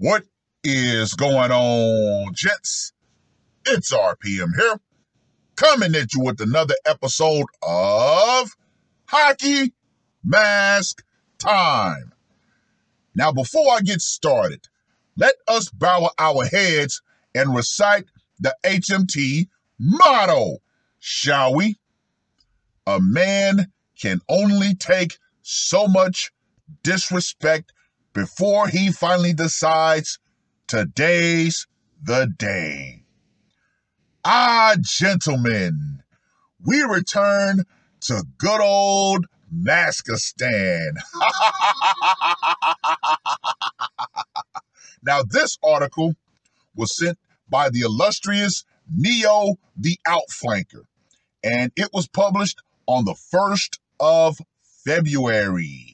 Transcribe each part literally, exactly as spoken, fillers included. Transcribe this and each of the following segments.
What is going on, gents? It's R P M here, coming at you with another episode of Hockey Mask Time. Now, before I get started, let us bow our heads and recite the H M T motto, shall we? A man can only take so much disrespect before he finally decides today's the day. Ah, gentlemen, we return to good old Maskistan. Now, this article was sent by the illustrious Neo the Outflanker, and it was published on the first of February.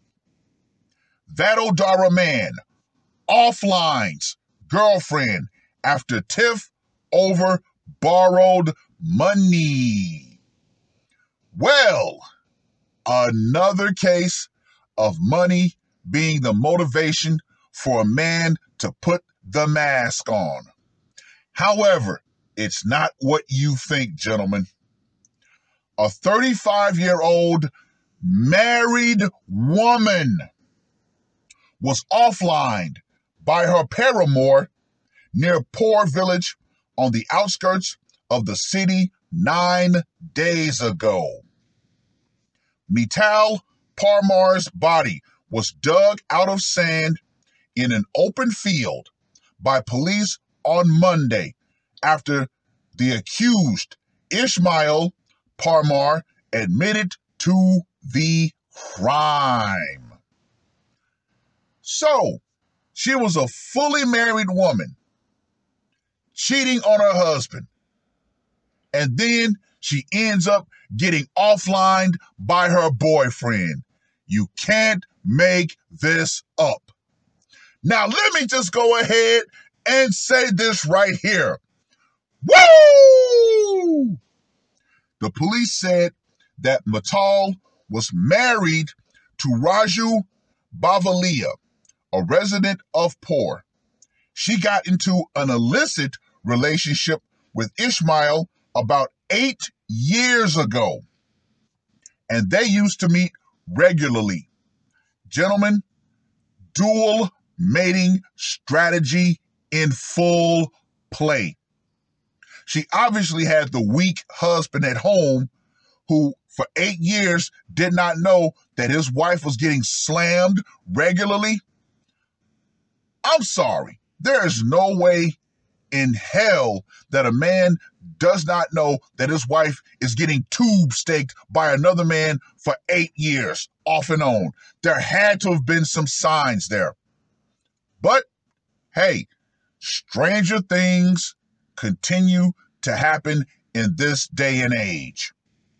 Vadodara man offlines girlfriend after tiff over borrowed money. Well, another case of money being the motivation for a man to put the mask on. However, it's not what you think, gentlemen. A thirty-five-year-old married woman was offlined by her paramour near Poor Village on the outskirts of the city nine days ago. Mital Parmar's body was dug out of sand in an open field by police on Monday after the accused, Ishmael Parmar, admitted to the crime. So, she was a fully married woman cheating on her husband, and then she ends up getting offlined by her boyfriend. You can't make this up. Now, let me just go ahead and say this right here. Woo! The police said that Mital was married to Raju Bavalia, a resident of Poor. She got into an illicit relationship with Ishmael about eight years ago, and they used to meet regularly. Gentlemen, dual mating strategy in full play. She obviously had the weak husband at home who for eight years did not know that his wife was getting slammed regularly. I'm sorry. There is no way in hell that a man does not know that his wife is getting tube staked by another man for eight years, off and on. There had to have been some signs there. But, hey, stranger things continue to happen in this day and age.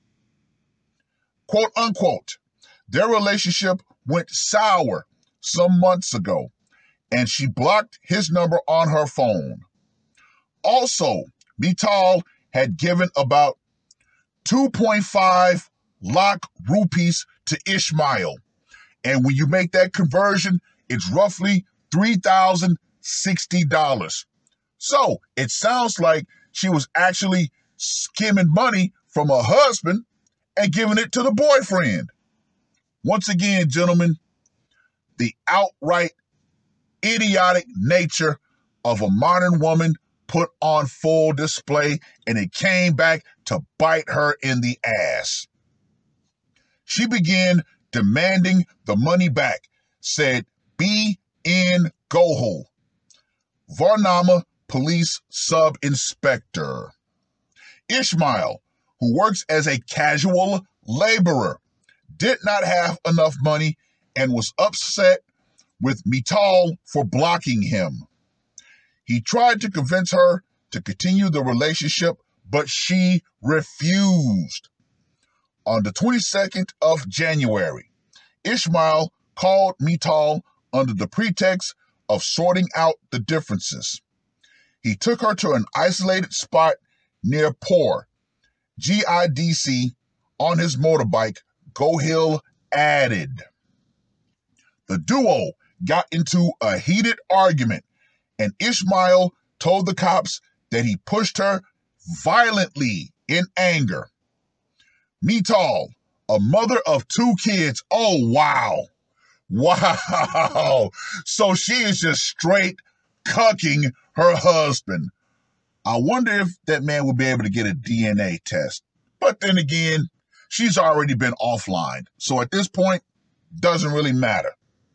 Quote unquote, their relationship went sour some months ago, and she blocked his number on her phone. Also, Mital had given about two point five lakh rupees to Ishmael. And when you make that conversion, it's roughly three thousand sixty dollars. So it sounds like she was actually skimming money from her husband and giving it to the boyfriend. Once again, gentlemen, the outright idiotic nature of a modern woman put on full display, and it came back to bite her in the ass. She began demanding the money back, said B N Gohul, Varnama Police Sub-Inspector. Ishmael, who works as a casual laborer, did not have enough money and was upset with Mital for blocking him. He tried to convince her to continue the relationship, but she refused. On the twenty-second of January, Ishmael called Mital under the pretext of sorting out the differences. He took her to an isolated spot near Poor, G I D C, on his motorbike, Gohil added. The duo got into a heated argument, and Ishmael told the cops that he pushed her violently in anger. Mital, a mother of two kids. Oh, wow. Wow. So she is just straight cucking her husband. I wonder if that man will be able to get a D N A test. But then again, she's already been offline. So at this point, doesn't really matter.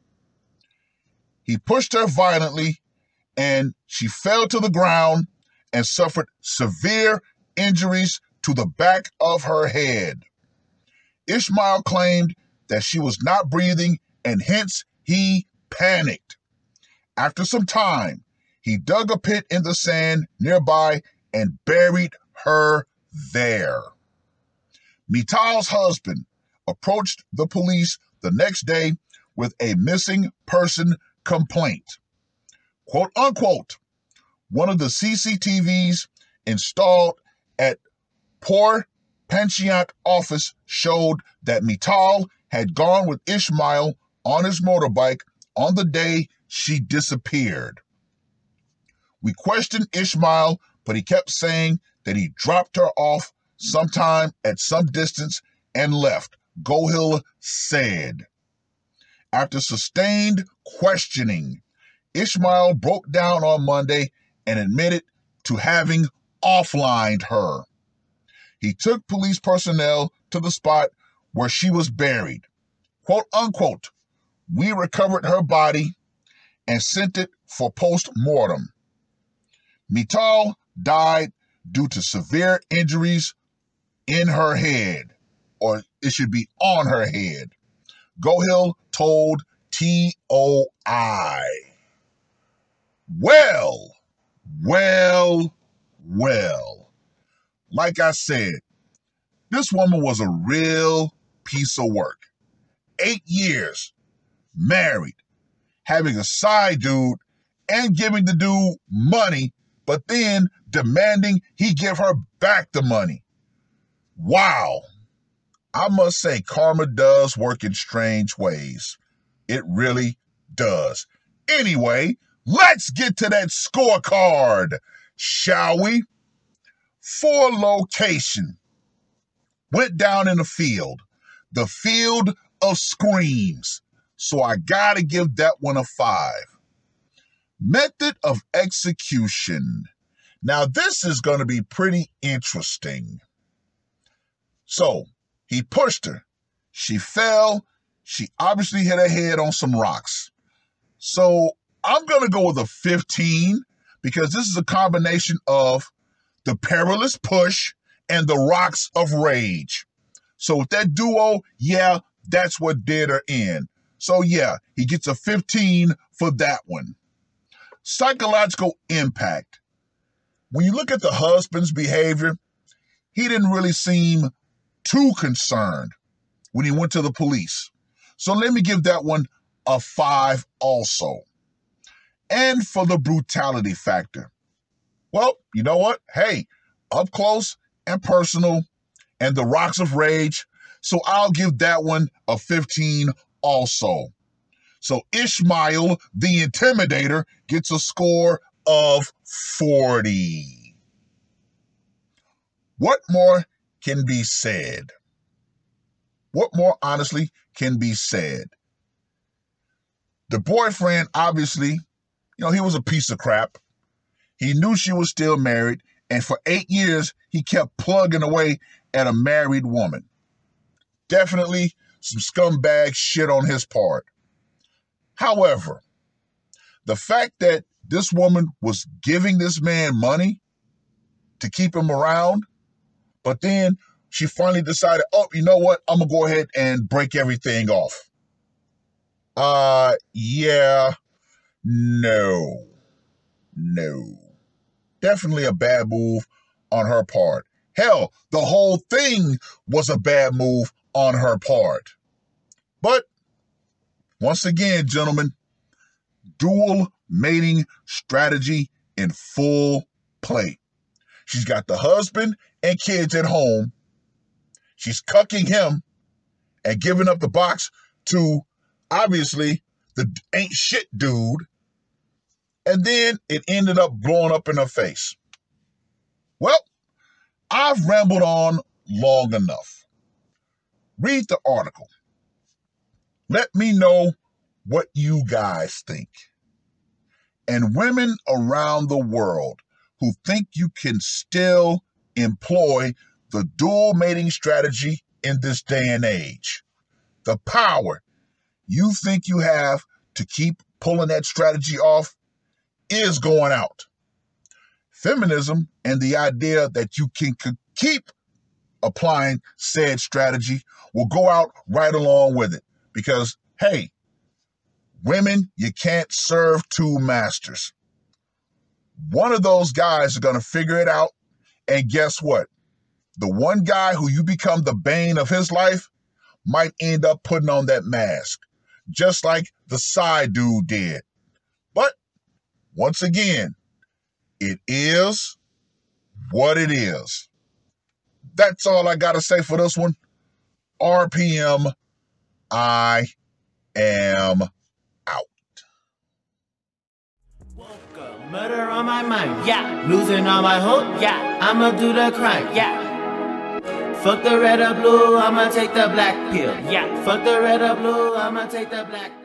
He pushed her violently, and she fell to the ground and suffered severe injuries to the back of her head. Ishmael claimed that she was not breathing, and hence he panicked. After some time, he dug a pit in the sand nearby and buried her there. Mital's husband approached the police the next day with a missing person complaint. Quote unquote, one of the C C T Vs installed at Port Panchayat office showed that Mital had gone with Ishmael on his motorbike on the day she disappeared. We questioned Ishmael, but he kept saying that he dropped her off sometime at some distance and left, Gohill said. After sustained questioning, Ishmael broke down on Monday and admitted to having offlined her. He took police personnel to the spot where she was buried. Quote unquote, we recovered her body and sent it for post-mortem. Mital died due to severe injuries in her head, or it should be on her head. Gohill told T O I. Well, well, well. Like I said, this woman was a real piece of work. Eight years, married, having a side dude, and giving the dude money, but then demanding he give her back the money. Wow. I must say, karma does work in strange ways. It really does. Anyway, let's get to that scorecard, shall we? For location, went down in the field, the field of screams. So I gotta give that one a five. Method of execution. Now this is going to be pretty interesting. So he pushed her. She fell. She obviously hit her head on some rocks. So I'm going to go with a fifteen because this is a combination of the perilous push and the rocks of rage. So with that duo, yeah, that's what did her in. So yeah, he gets a fifteen for that one. Psychological impact. When you look at the husband's behavior, he didn't really seem too concerned when he went to the police. So let me give that one a five also. And for the brutality factor. Well, you know what? Hey, up close and personal and the rocks of rage. So I'll give that one a fifteen also. So Ishmael, the Intimidator, gets a score of forty. What more can be said? What more honestly can be said? The boyfriend, obviously, you know, he was a piece of crap. He knew she was still married, and for eight years, he kept plugging away at a married woman. Definitely some scumbag shit on his part. However, the fact that this woman was giving this man money to keep him around, but then she finally decided, oh, you know what? I'm going to go ahead and break everything off. Uh, yeah, no, no. Definitely a bad move on her part. Hell, the whole thing was a bad move on her part. But once again, gentlemen, dual mating strategy in full play. She's got the husband and kids at home. She's cucking him and giving up the box to, obviously, the ain't shit dude, and then it ended up blowing up in her face. Well, I've rambled on long enough. Read the article. Let me know what you guys think. And women around the world who think you can still employ the dual mating strategy in this day and age. The power you think you have to keep pulling that strategy off is going out. Feminism and the idea that you can keep applying said strategy will go out right along with it. Because, hey, women, you can't serve two masters. One of those guys is going to figure it out. And guess what? The one guy who you become the bane of his life might end up putting on that mask, just like the side dude did. But once again, it is what it is. That's all I got to say for this one. R P M, I am out. Woke up, murder on my mind, yeah. Losing all my hope, yeah. I'ma do the crime, yeah. Fuck the red or blue, I'ma take the black pill, yeah. Fuck the red or blue, I'ma take the black pill.